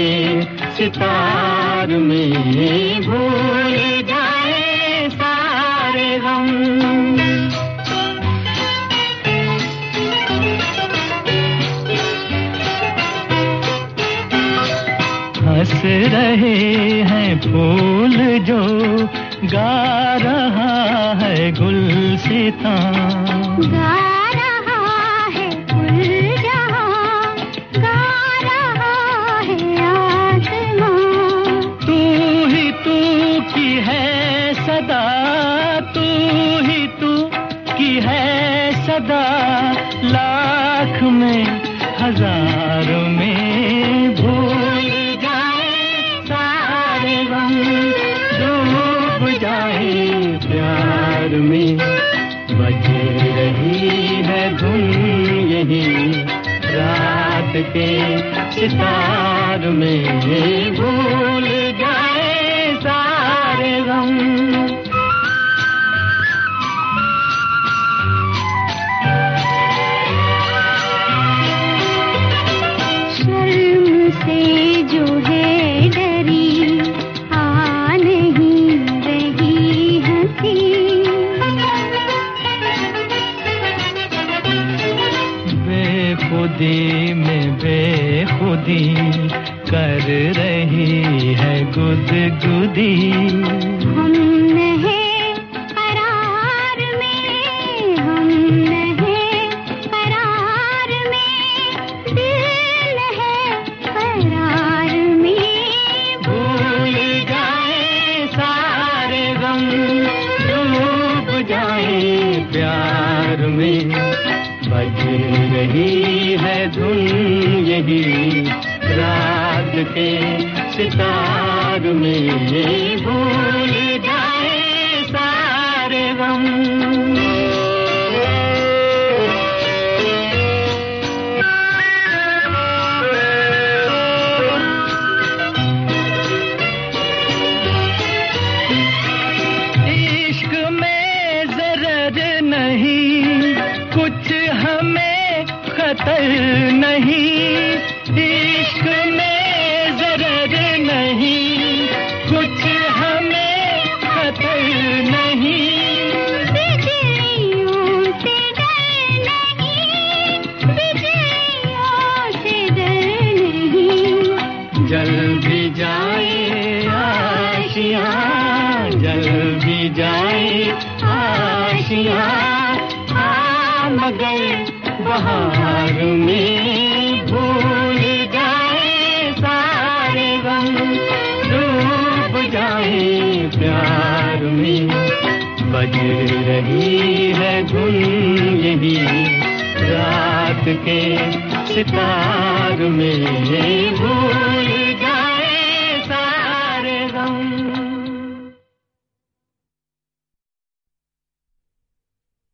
के सितार में भूल जाए सारे गम। हंस रहे हैं फूल जो गा रहा है गुलसितां, गा रहा है गुलजहां, गा रहा है आसमां। तू ही तू की है सदा, तू ही तू की है सदा, लाख में हजार में भूल जाए सारे गम, डूब जाए प्यार में। बज रही है धुन यही रात के सितार में, भूल जाए सारे गम। शर्म से जो है डरी आ नहीं रही हंसी, बेखुदी में बेखुदी कर रही है गुदगुदी। हम नहीं करार में, हम नहीं करार में, दिल है करार में। भूल जाए सारे गम, डूब जाए प्यार में। बज रही है धुन यही रात के सितार में, भूल जाए सारे गम। इश्क में ज़रर नहीं, कुछ हमें खतर नहीं। इश्क में ज़रर नहीं, कुछ हमें खतर नहीं। बिजलियों से डर नहीं, बिजलियों से डर नहीं। जल भी जाए आशियाँ, जल भी जाए आशियाँ, मगर बहार में भूल जाए सारे गम, डूब जाए प्यार में। बज रही है धुन यही रात के सितार में, भूल